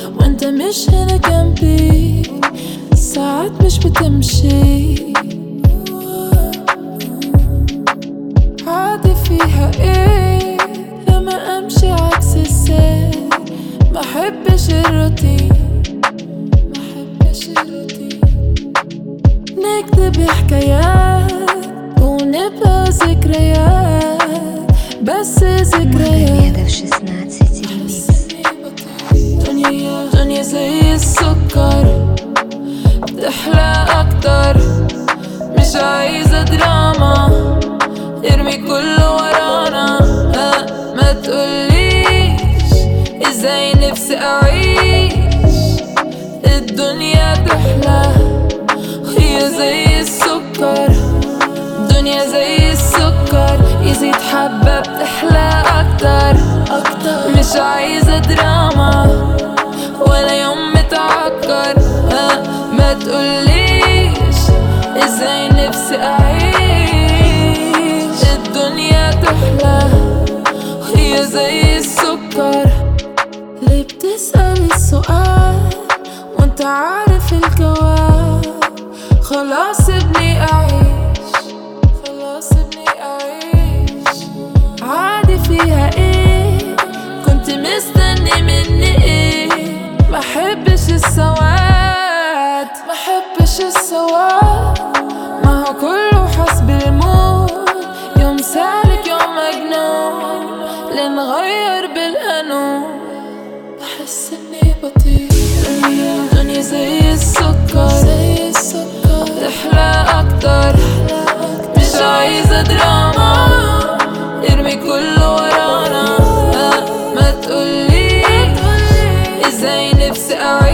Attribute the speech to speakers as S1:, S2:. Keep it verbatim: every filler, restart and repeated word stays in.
S1: وانت مش هنا جنبي، ساعات مش بتمشي. عادي فيها ايه لما امشي عكس السير، ما احبش الروتين، ما احبش الروتين. نكتب حكايات ونبقى ذكريات، بس ذكريات. دنيا دنيا زي السكر بتحلى اكتر، مش عايزة دراما، ارمي كله ورانا. ها ما تقوليش ازاي نفسي اعيش، الدنيا تحلى هي زي السكر. دنيا زي السكر يزيد حبة بتحلى اكتر اكتر، مش عايزة دراما ولا يوم متعكر. ها ما تقوليش ازاي نفسي اعيش، الدنيا تحلى هي زي السكر. ليه بتسأل السؤال وانت عارف الجواب؟ خلاص ابني اعيش، خلاص ابني اعيش. عادي فيها ايه، كنت مستني مني ايه؟ ما حبش السواد، ما حبش السواد. ما هو كله حسب المود، يوم سالك يوم مجنون، لنغير بالقانون. بحس اني بطير. دنيا زي السكر، زي السكر تحلى اكتر، مش عايزة دراما، ارمي كله ورانا. ما تقولي ازاي نفسي اعيش،